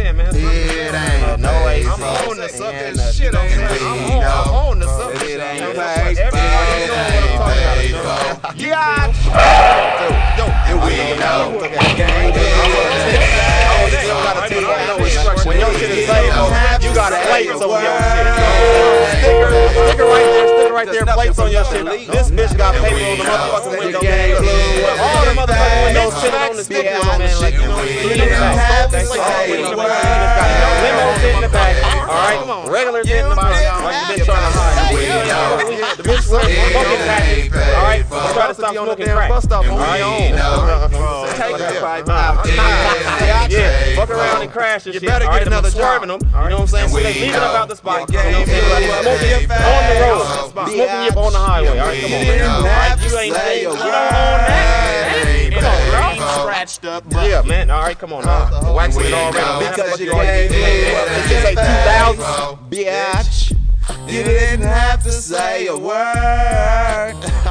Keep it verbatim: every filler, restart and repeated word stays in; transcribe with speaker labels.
Speaker 1: saying, man.
Speaker 2: It ain't
Speaker 1: no way.
Speaker 3: I'm on to something shit on that. I'm on, I'm on to something.
Speaker 2: It ain't
Speaker 3: Everybody
Speaker 2: paid,
Speaker 3: know what I'm talking about.
Speaker 2: Yeah.
Speaker 3: Yo, yo,
Speaker 2: We know.
Speaker 1: When your shit is labeled, you got plates on your shit. Sticker, sticker right there, sticker right there, plates on your shit. This bitch got paper on the motherfucking window. All the motherfucking windows sitting on the stickers, man. Like, you know, clean the back. That's all. Limo sit in the back. All right, regular sit in the front. Like you been trying to hide. The bitch smoking package. All right, you try to stop smoking crack. All right, take that pipe out. Yeah, fuck around and crash and shit.
Speaker 3: better get another
Speaker 1: Swerving them. You know what I'm saying? So they leaving about the spot. You know what I'm saying? Smoking yip on the road. Smoking yip on the highway. All right, come on, man. All right, you ain't saying you don't own that. Come on, bro.
Speaker 3: Scratched up, bro.
Speaker 1: Yeah, man. All right, come on now. Waxing it already.
Speaker 2: Because you gave me
Speaker 1: It's like two thousand.
Speaker 2: bitch. You didn't have to say a word.